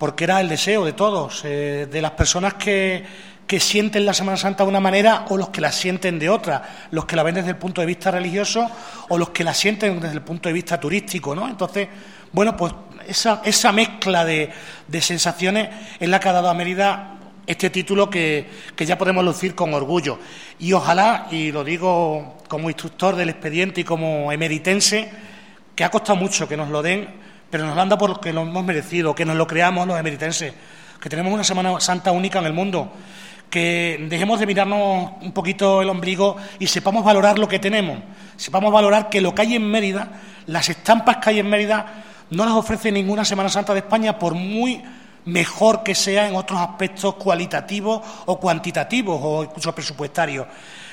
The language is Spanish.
porque era el deseo de todos, de las personas que sienten la Semana Santa de una manera o los que la sienten de otra, los que la ven desde el punto de vista religioso o los que la sienten desde el punto de vista turístico, ¿no? Entonces, bueno, pues esa mezcla de sensaciones es la que ha dado a Mérida este título que ya podemos lucir con orgullo. Y ojalá, y lo digo como instructor del expediente y como emeritense, que ha costado mucho que nos lo den, pero nos lo han dado porque lo hemos merecido, que nos lo creamos los emeritenses, que tenemos una Semana Santa única en el mundo, que dejemos de mirarnos un poquito el ombligo y sepamos valorar lo que tenemos, sepamos valorar que lo que hay en Mérida, las estampas que hay en Mérida, no las ofrece ninguna Semana Santa de España, por muy mejor que sea en otros aspectos cualitativos o cuantitativos o incluso presupuestarios.